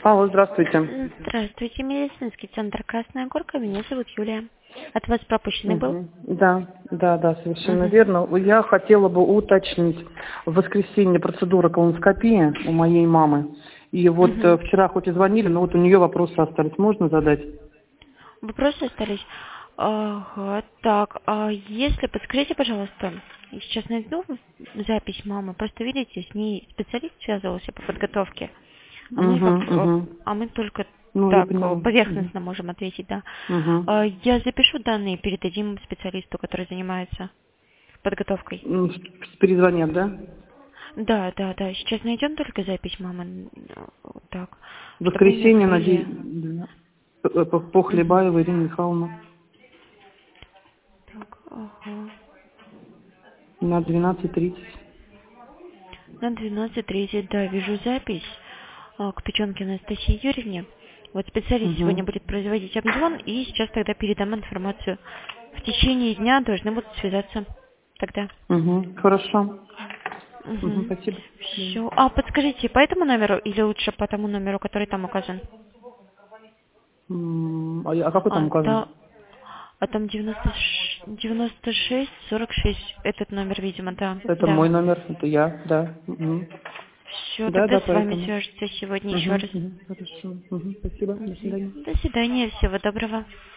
Алло, здравствуйте. Здравствуйте, медицинский центр «Красная горка». Меня зовут Юлия. От вас пропущенный был? Да, совершенно Мгм. верно. Я хотела бы уточнить. В воскресенье процедура колоноскопии у моей мамы. И вот Мгм. вчера хоть и звонили, но вот у нее вопросы остались. Можно задать? Вопросы остались? Ага, так, а если подскажите, пожалуйста, я сейчас найду запись мамы. Просто видите, с ней специалист связывался по подготовке, а мы как, Угу. а мы только Ну, я так поняла. поверхностно можем ответить, да. Угу. Я запишу данные, передадим специалисту, который занимается подготовкой. Перезвонят, да? Да. Сейчас найдем только запись мамы. Так, В чтобы имя, воскресенье, фамилия. по Мгм. Хлебаевой Ирине Михайловне Так, ага. на 12:30. На 12:30, да, вижу запись к Печенке Анастасии Юрьевне. Вот специалист сегодня Угу. будет производить обзвон, и сейчас тогда передам информацию. В течение дня должны будут связаться тогда. Угу. Хорошо. Угу. Угу. Спасибо. Все. А подскажите, по этому номеру или лучше по тому номеру, который там указан? А какой там указан? Да. А там 96 46. Этот номер, видимо, да. Это Да. мой номер, это я, да. Угу. Все, Да, тогда с вами поэтому. свяжутся сегодня еще Угу. раз. Хорошо. Угу. Спасибо. До свидания. До свидания, всего доброго.